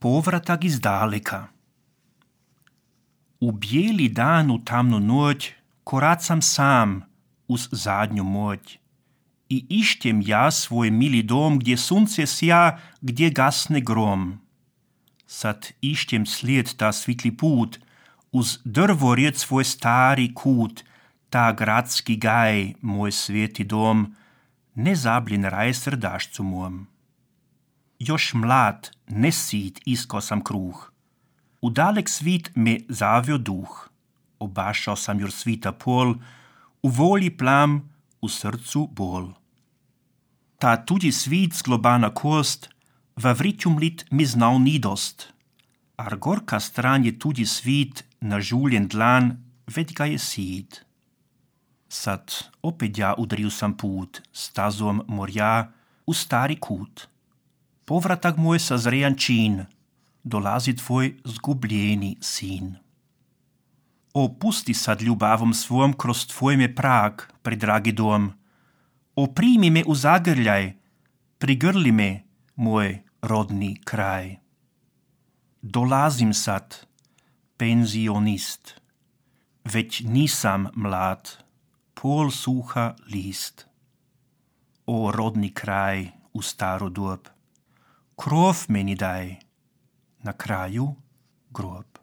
Povratak iz daleka. U bijeli dan, u tamnu noć, koracam sam uz zadnju moć. I išćem ja svoj mili dom, gdje sunce sja, gdje gasne grom. Sad išćem slijed ta svitli put, uz drvored svoj stari kut, ta gradski gaj, moj sveti dom, nezabljen raj srdašcu mom. Još mlad, nesit iskao sam kruh. U dalek svit me zavio duh. Obašao sam jur svita pol, u volji plam, u srcu bol. Ta tuđi svit zglobana kost, va vriću mlit mi znao ni dost. Ar gorka stran je tuđi svit, na žuljen dlan, već ga je sid. Sad opet ja udriju sam put, stazom morja, u stari kut. Povratak moj sazrejan čin, dolazi tvoj zgubljeni sin. O, pusti sad ljubavom svojom kroz tvoj me prag, predragi dom. O, primi me u zagrljaj, prigrli me, moj rodni kraj. Dolazim sad, penzionist, već nisam mlad, pol suha list. O, rodni kraj u staru dob, krov meni daj, na kraju grob.